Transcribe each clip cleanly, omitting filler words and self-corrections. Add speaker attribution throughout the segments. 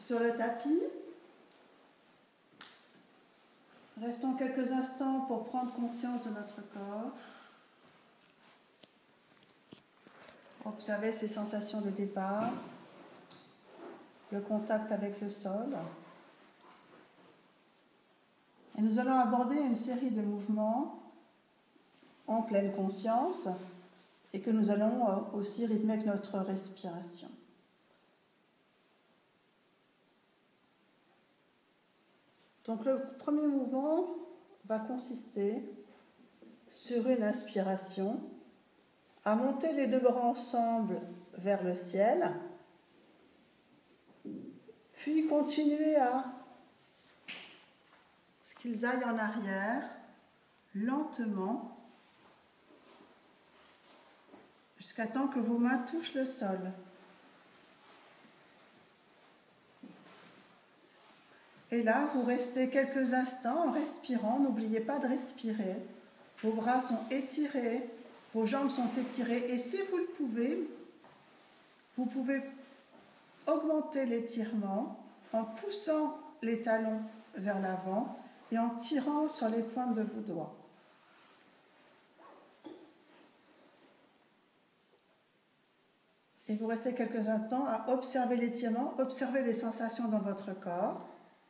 Speaker 1: sur le tapis. Restons quelques instants pour prendre conscience de notre corps. Observez ces sensations de départ, le contact avec le sol. Et nous allons aborder une série de mouvements en pleine conscience et que nous allons aussi rythmer avec notre respiration. Donc le premier mouvement va consister sur une inspiration à monter les deux bras ensemble vers le ciel, puis continuer à ce qu'ils aillent en arrière lentement jusqu'à temps que vos mains touchent le sol. Et là, vous restez quelques instants en respirant. N'oubliez pas de respirer. Vos bras sont étirés, vos jambes sont étirées. Et si vous le pouvez, vous pouvez augmenter l'étirement en poussant les talons vers l'avant et en tirant sur les pointes de vos doigts. Et vous restez quelques instants à observer l'étirement, observer les sensations dans votre corps.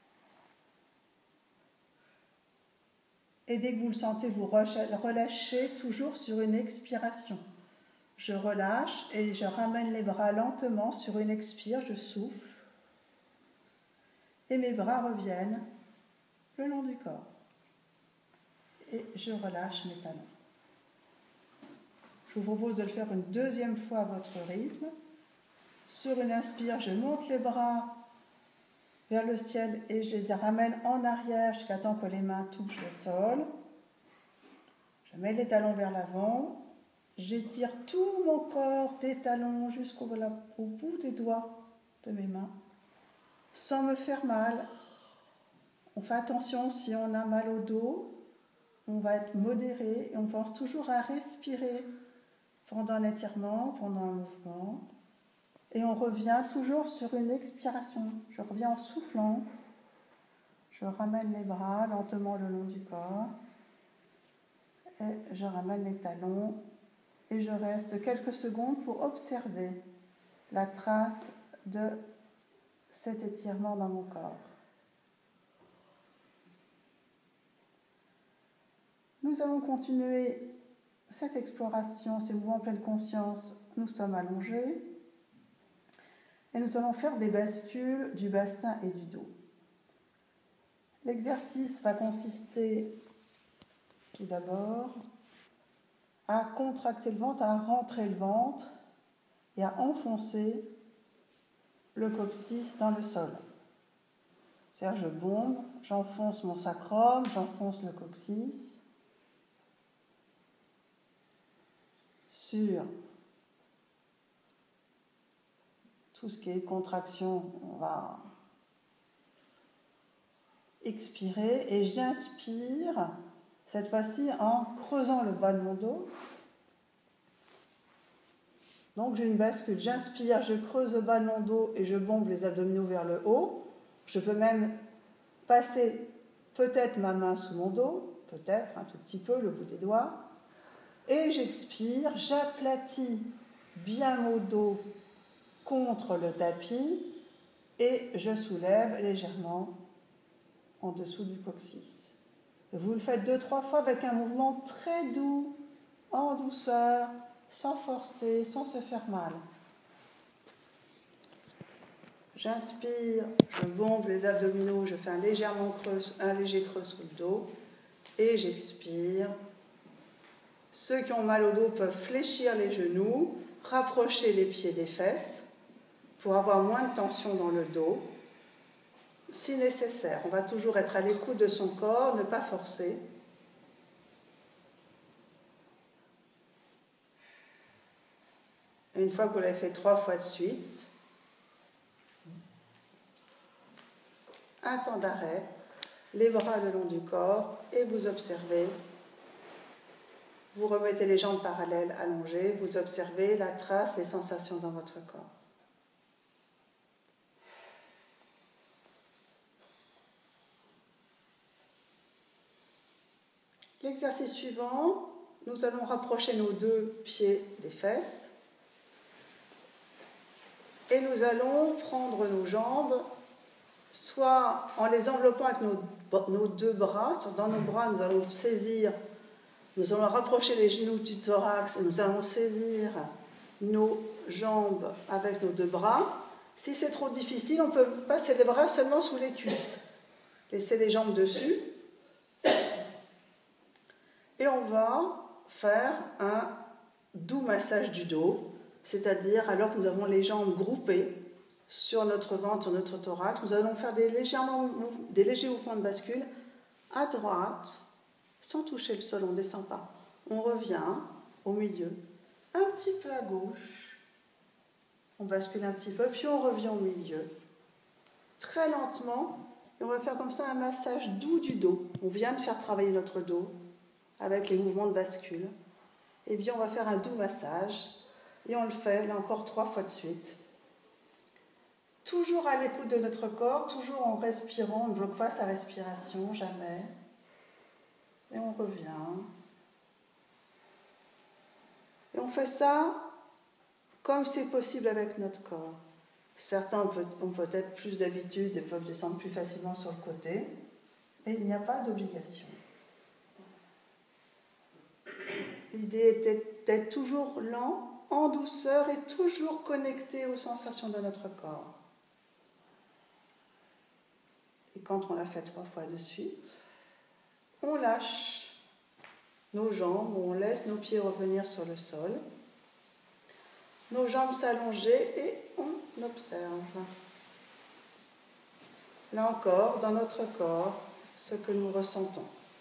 Speaker 1: Et dès que vous le sentez, vous relâchez toujours sur une expiration. Je relâche et je ramène les bras lentement sur une expire, je souffle. Et mes bras reviennent le long du corps. Et je relâche mes talons. Je vous propose de le faire une deuxième fois à votre rythme. Sur une inspire, je monte les bras vers le ciel et je les ramène en arrière jusqu'à temps que les mains touchent le sol. Je mets les talons vers l'avant. J'étire tout mon corps des talons jusqu'au bout des doigts de mes mains, sans me faire mal. On fait attention, si on a mal au dos, on va être modéré et on pense toujours à respirer pendant un étirement, pendant un mouvement. Et on revient toujours sur une expiration. Je reviens en soufflant. Je ramène les bras lentement le long du corps. Et je ramène les talons. Et je reste quelques secondes pour observer la trace de cet étirement dans mon corps. Nous allons continuer cette exploration, ces mouvements en pleine conscience. Nous sommes allongés. Et nous allons faire des bascules du bassin et du dos. L'exercice va consister tout d'abord à contracter le ventre, à rentrer le ventre et à enfoncer le coccyx dans le sol. C'est-à-dire je bombe, j'enfonce mon sacrum, j'enfonce le coccyx sur tout ce qui est contraction, on va expirer et j'inspire, cette fois-ci en creusant le bas de mon dos. Donc j'ai une bascule, j'inspire, je creuse le bas de mon dos et je bombe les abdominaux vers le haut. Je peux même passer peut-être ma main sous mon dos, peut-être un tout petit peu, le bout des doigts. Et j'expire, j'aplatis bien mon dos contre le tapis et je soulève légèrement en dessous du coccyx. Vous le faites 2-3 fois avec un mouvement très doux, en douceur, sans forcer, sans se faire mal. J'inspire, je bombe les abdominaux, je fais un léger creux sous le dos et j'expire. Ceux qui ont mal au dos peuvent fléchir les genoux, rapprocher les pieds des fesses pour avoir moins de tension dans le dos. Si nécessaire, on va toujours être à l'écoute de son corps, ne pas forcer. Et une fois que vous l'avez fait 3 fois de suite, un temps d'arrêt, les bras le long du corps et vous observez. Vous remettez les jambes parallèles, allongées, vous observez la trace, les sensations dans votre corps. L'exercice suivant, nous allons rapprocher nos deux pieds des fesses et nous allons prendre nos jambes, soit en les enveloppant avec nos deux bras. Dans nos bras, nous allons saisir, nous allons rapprocher les genoux du thorax et nous allons saisir nos jambes avec nos deux bras. Si c'est trop difficile, on peut passer les bras seulement sous les cuisses. Laisser les jambes dessus. Et on va faire un doux massage du dos, c'est-à-dire alors que nous avons les jambes groupées sur notre ventre, sur notre thorax, nous allons faire des légers mouvements de bascule à droite, sans toucher le sol, on ne descend pas. On revient au milieu, un petit peu à gauche, on bascule un petit peu, puis on revient au milieu, très lentement, et on va faire comme ça un massage doux du dos. On vient de faire travailler notre dos avec les mouvements de bascule. Et bien on va faire un doux massage, et on le fait là encore 3 fois de suite. Toujours à l'écoute de notre corps, toujours en respirant, on ne bloque pas sa respiration, jamais. Et on revient. Et on fait ça comme c'est possible avec notre corps. Certains ont peut-être plus d'habitude et peuvent descendre plus facilement sur le côté, mais il n'y a pas d'obligation. L'idée est d'être toujours lent, en douceur et toujours connecté aux sensations de notre corps. Et quand on l'a fait 3 fois de suite, on lâche nos jambes, on laisse nos pieds revenir sur le sol, nos jambes s'allonger et on observe. Là encore, dans notre corps, ce que nous ressentons.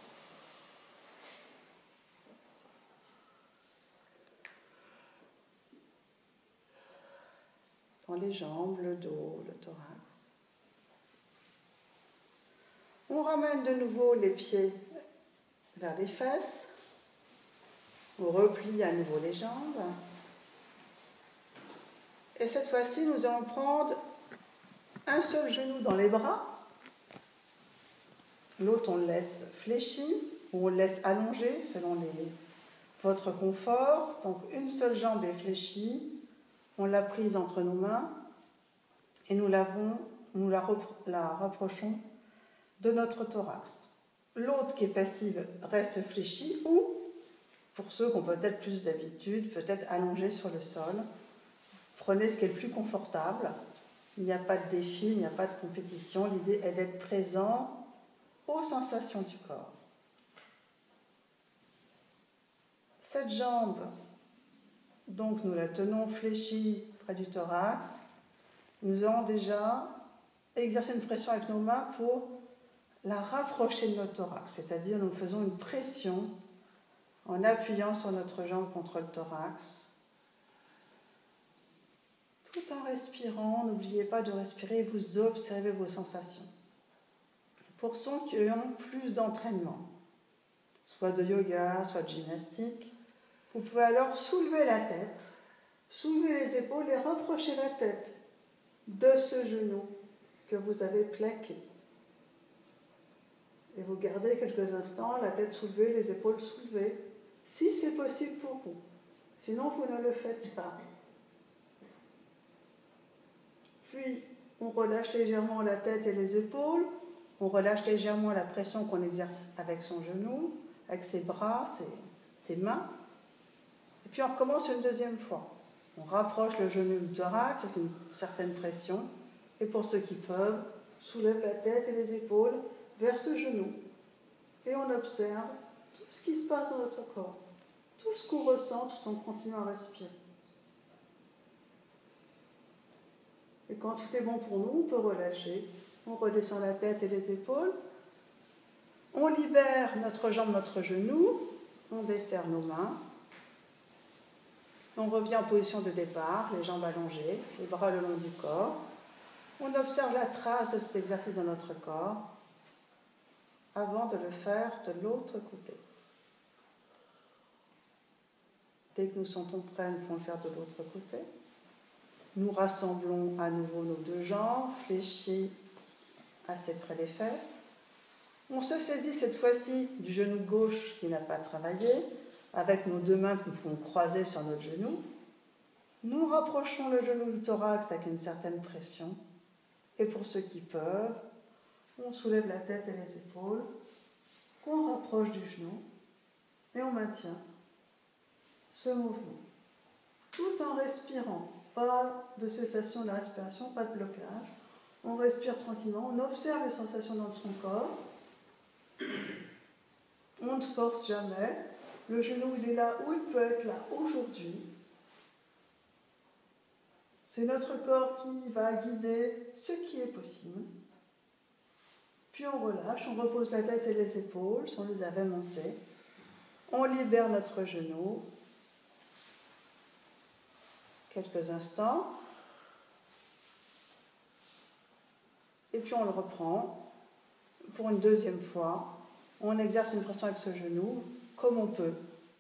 Speaker 1: Dans les jambes, le dos, le thorax. On ramène de nouveau les pieds vers les fesses. On replie à nouveau les jambes. Et cette fois-ci, nous allons prendre un seul genou dans les bras. L'autre, on le laisse fléchi ou on le laisse allongé selon votre confort. Donc, une seule jambe est fléchie. On l'a prise entre nos mains et nous la rapprochons de notre thorax. L'autre qui est passive reste fléchie ou, pour ceux qui ont peut-être plus d'habitude, peut-être allongé sur le sol. Prenez ce qui est le plus confortable. Il n'y a pas de défi, il n'y a pas de compétition. L'idée est d'être présent aux sensations du corps. Cette jambe, donc nous la tenons fléchie près du thorax. Nous allons déjà exercer une pression avec nos mains pour la rapprocher de notre thorax, c'est-à-dire nous faisons une pression en appuyant sur notre jambe contre le thorax. Tout en respirant, n'oubliez pas de respirer, vous observez vos sensations. Pour ceux qui ont plus d'entraînement, soit de yoga, soit de gymnastique, vous pouvez alors soulever la tête, soulever les épaules et rapprocher la tête de ce genou que vous avez plaqué. Et vous gardez quelques instants, la tête soulevée, les épaules soulevées, si c'est possible pour vous. Sinon, vous ne le faites pas. Puis, on relâche légèrement la tête et les épaules. On relâche légèrement la pression qu'on exerce avec son genou, avec ses bras, ses mains. Et puis, on recommence une deuxième fois. On rapproche le genou du thorax avec une certaine pression. Et pour ceux qui peuvent, soulève la tête et les épaules vers ce genou. Et on observe tout ce qui se passe dans notre corps. Tout ce qu'on ressent tout en continuant à respirer. Et quand tout est bon pour nous, on peut relâcher. On redescend la tête et les épaules. On libère notre jambe, notre genou. On desserre nos mains. On revient en position de départ, les jambes allongées, les bras le long du corps. On observe la trace de cet exercice dans notre corps avant de le faire de l'autre côté. Dès que nous sentons prêts, nous pouvons le faire de l'autre côté. Nous rassemblons à nouveau nos deux jambes, fléchies assez près des fesses. On se saisit cette fois-ci du genou gauche qui n'a pas travaillé, avec nos deux mains que nous pouvons croiser sur notre genou. Nous rapprochons le genou du thorax avec une certaine pression. Et pour ceux qui peuvent, on soulève la tête et les épaules, qu'on rapproche du genou, et on maintient ce mouvement. Tout en respirant. Pas de cessation de la respiration, pas de blocage. On respire tranquillement, on observe les sensations dans son corps. On ne force jamais. Le genou, il est là où il peut être là aujourd'hui. C'est notre corps qui va guider ce qui est possible. Puis on relâche, on repose la tête et les épaules, si on les avait montées. On libère notre genou. Quelques instants. Et puis on le reprend pour une deuxième fois. On exerce une pression avec ce genou, comme on peut.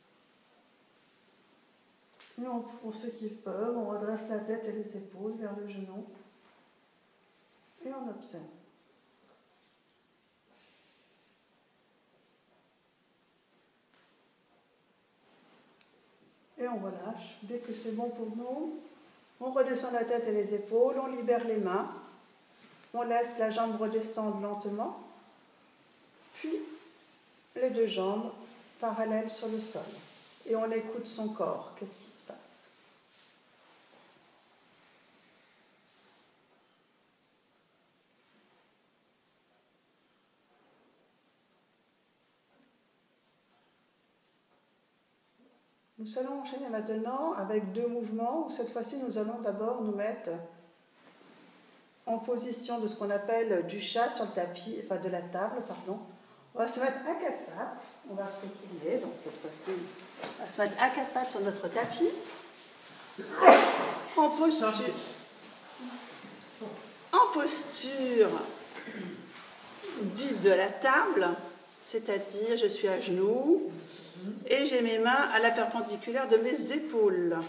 Speaker 1: Et pour ceux qui peuvent, on redresse la tête et les épaules vers le genou. Et on observe. Et on relâche. Dès que c'est bon pour nous, on redescend la tête et les épaules, on libère les mains. On laisse la jambe redescendre lentement, puis les deux jambes parallèles sur le sol. Et on écoute son corps. Qu'est-ce qui se passe? Nous allons enchaîner maintenant avec deux mouvements où cette fois-ci nous allons d'abord nous mettre en position de ce qu'on appelle du chat sur le tapis, enfin de la table, pardon. On va se mettre à quatre pattes, on va se retourner, donc cette fois-ci, on va se mettre à quatre pattes sur notre tapis, en posture dite de la table, c'est-à-dire je suis à genoux et j'ai mes mains à la perpendiculaire de mes épaules.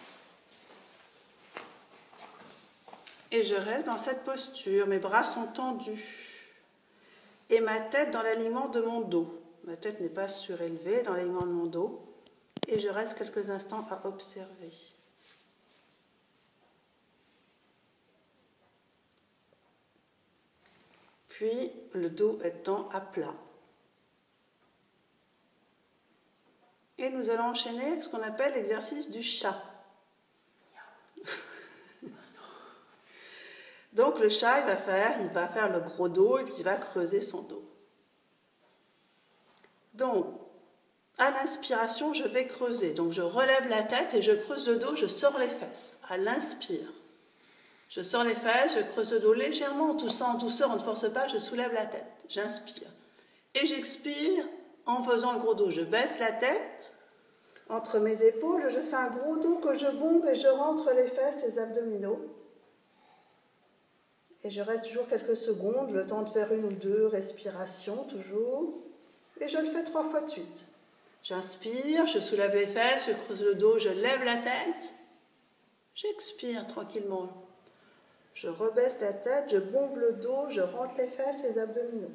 Speaker 1: Et je reste dans cette posture, mes bras sont tendus et ma tête dans l'alignement de mon dos. Ma tête n'est pas surélevée dans l'alignement de mon dos et je reste quelques instants à observer. Puis le dos étant à plat. Et nous allons enchaîner avec ce qu'on appelle l'exercice du chat. Donc le chat, il va faire le gros dos et puis il va creuser son dos. Donc, à l'inspiration, je vais creuser. Donc je relève la tête et je creuse le dos, je sors les fesses. À l'inspire. Je sors les fesses, je creuse le dos légèrement, tout ça en douceur, on ne force pas, je soulève la tête. J'inspire. Et j'expire en faisant le gros dos. Je baisse la tête entre mes épaules, je fais un gros dos que je bombe et je rentre les fesses, les abdominaux. Et je reste toujours quelques secondes, le temps de faire une ou deux respirations, toujours. Et je le fais 3 fois de suite. J'inspire, je soulève les fesses, je creuse le dos, je lève la tête. J'expire tranquillement. Je rebaisse la tête, je bombe le dos, je rentre les fesses, les abdominaux.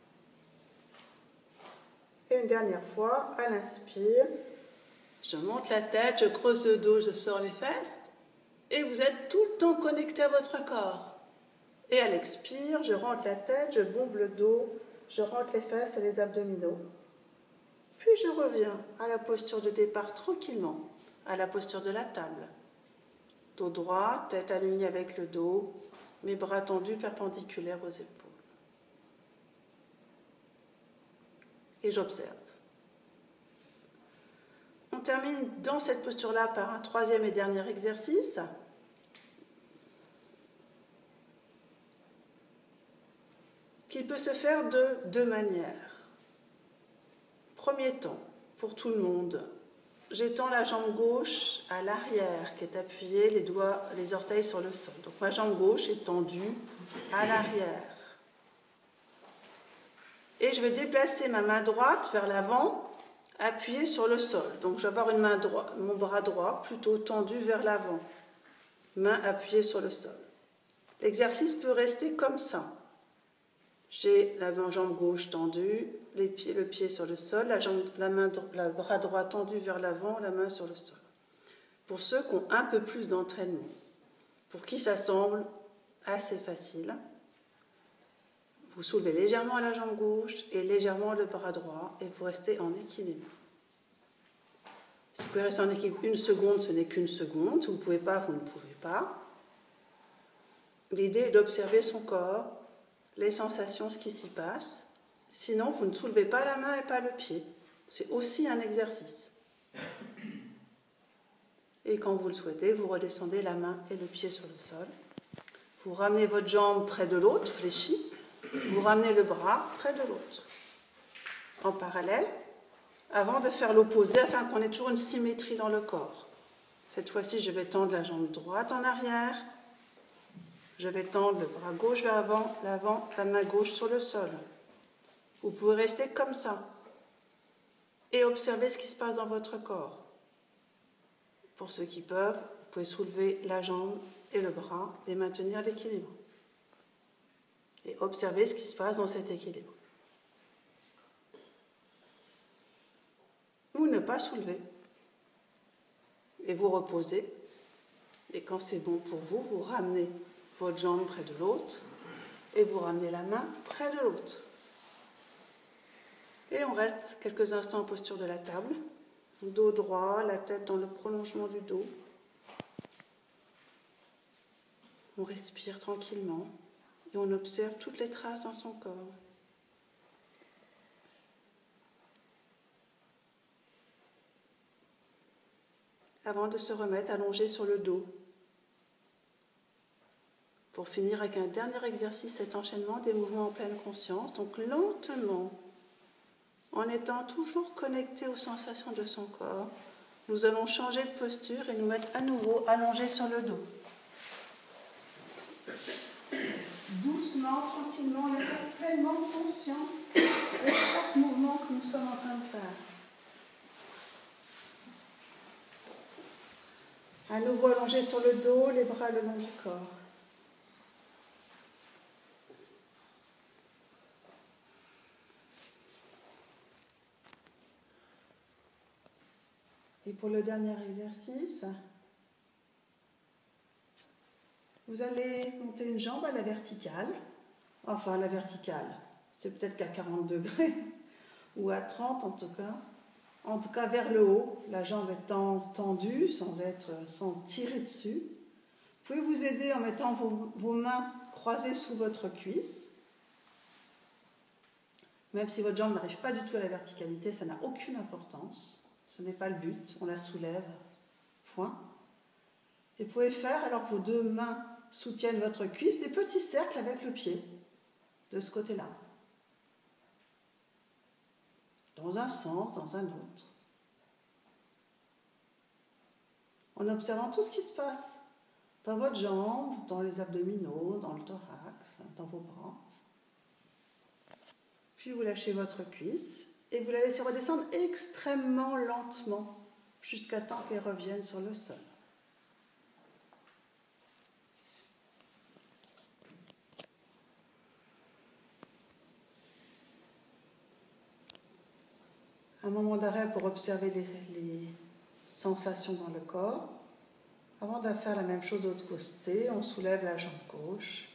Speaker 1: Et une dernière fois, à l'inspire, je monte la tête, je creuse le dos, je sors les fesses. Et vous êtes tout le temps connecté à votre corps. Et à l'expire, je rentre la tête, je bombe le dos, je rentre les fesses et les abdominaux. Puis je reviens à la posture de départ tranquillement, à la posture de la table. Dos droit, tête alignée avec le dos, mes bras tendus perpendiculaires aux épaules. Et j'observe. On termine dans cette posture-là par un troisième et dernier exercice. Qui peut se faire de 2 manières. Premier temps, pour tout le monde, j'étends la jambe gauche à l'arrière, qui est appuyée, les orteils sur le sol. Donc ma jambe gauche est tendue à l'arrière. Et je vais déplacer ma main droite vers l'avant, appuyée sur le sol. Donc je vais avoir mon bras droit plutôt tendu vers l'avant, main appuyée sur le sol. L'exercice peut rester comme ça. J'ai la jambe gauche tendue, le pied sur le sol, le bras droit tendu vers l'avant, la main sur le sol. Pour ceux qui ont un peu plus d'entraînement, pour qui ça semble assez facile, vous soulevez légèrement la jambe gauche et légèrement le bras droit et vous restez en équilibre. Si vous pouvez rester en équilibre une seconde, ce n'est qu'une seconde. Si vous ne pouvez pas, vous ne pouvez pas. L'idée est d'observer son corps, les sensations, ce qui s'y passe. Sinon, vous ne soulevez pas la main et pas le pied. C'est aussi un exercice. Et quand vous le souhaitez, vous redescendez la main et le pied sur le sol. Vous ramenez votre jambe près de l'autre, fléchie. Vous ramenez le bras près de l'autre, en parallèle, avant de faire l'opposé, afin qu'on ait toujours une symétrie dans le corps. Cette fois-ci, je vais tendre la jambe droite en arrière. Je vais tendre le bras gauche vers l'avant, la main gauche sur le sol. Vous pouvez rester comme ça et observer ce qui se passe dans votre corps. Pour ceux qui peuvent, vous pouvez soulever la jambe et le bras et maintenir l'équilibre. Et observer ce qui se passe dans cet équilibre. Ou ne pas soulever. Et vous reposez. Et quand c'est bon pour vous, vous ramenez votre jambe près de l'autre et vous ramenez la main près de l'autre. Et on reste quelques instants en posture de la table. Dos droit, la tête dans le prolongement du dos. On respire tranquillement. Et on observe toutes les traces dans son corps. Avant de se remettre allongé sur le dos. Pour finir avec un dernier exercice, cet enchaînement des mouvements en pleine conscience. Donc lentement, en étant toujours connecté aux sensations de son corps, nous allons changer de posture et nous mettre à nouveau allongé sur le dos. Doucement, tranquillement, en étant pleinement conscient de chaque mouvement que nous sommes en train de faire. À nouveau allongé sur le dos, les bras le long du corps. Et pour le dernier exercice, vous allez monter une jambe à la verticale. Enfin, à la verticale, c'est peut-être qu'à 40 degrés, ou à 30 en tout cas. En tout cas vers le haut, la jambe étant tendue, sans tirer dessus. Vous pouvez vous aider en mettant vos mains croisées sous votre cuisse. Même si votre jambe n'arrive pas du tout à la verticalité, ça n'a aucune importance. Ce n'est pas le but, on la soulève, point. Et vous pouvez faire, alors que vos deux mains soutiennent votre cuisse, des petits cercles avec le pied, de ce côté-là. Dans un sens, dans un autre. En observant tout ce qui se passe dans votre jambe, dans les abdominaux, dans le thorax, dans vos bras. Puis vous lâchez votre cuisse et vous la laissez redescendre extrêmement lentement jusqu'à temps qu'elle revienne sur le sol. Un moment d'arrêt pour observer les sensations dans le corps. Avant de faire la même chose de l'autre côté, on soulève la jambe gauche.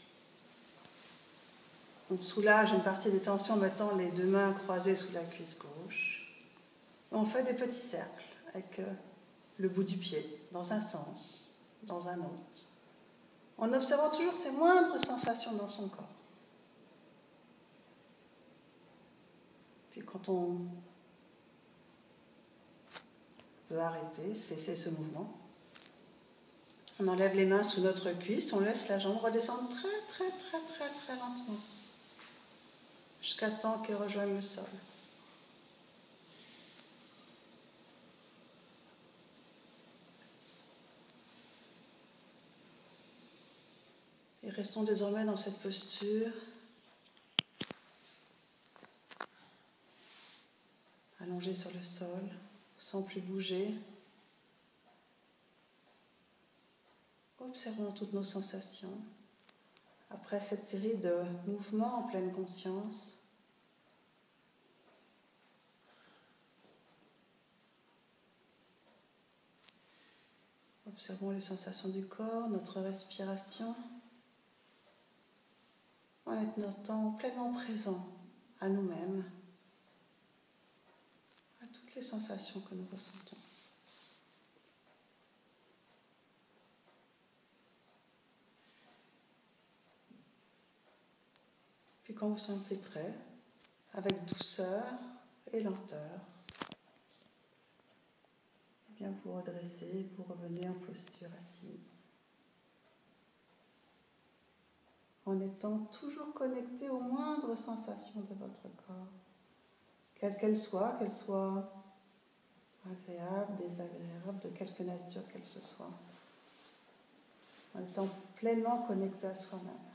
Speaker 1: On soulage une partie des tensions en mettant les deux mains croisées sous la cuisse gauche. Et on fait des petits cercles avec le bout du pied, dans un sens, dans un autre. En observant toujours ces moindres sensations dans son corps. Puis quand on peut arrêter, cesser ce mouvement, on enlève les mains sous notre cuisse, on laisse la jambe redescendre très lentement, jusqu'à temps qu'elle rejoigne le sol. Et restons désormais dans cette posture, allongés sur le sol, sans plus bouger. Observons toutes nos sensations, Après cette série de mouvements en pleine conscience, observons les sensations du corps, notre respiration, en étant pleinement présent à nous-mêmes, à toutes les sensations que nous ressentons. Puis quand vous sentez prêt, avec douceur et lenteur, eh bien vous redressez, vous revenez en posture assise. En étant toujours connecté aux moindres sensations de votre corps, quelles qu'elles soient agréables, désagréables, de quelque nature qu'elles se soient, en étant pleinement connecté à soi-même.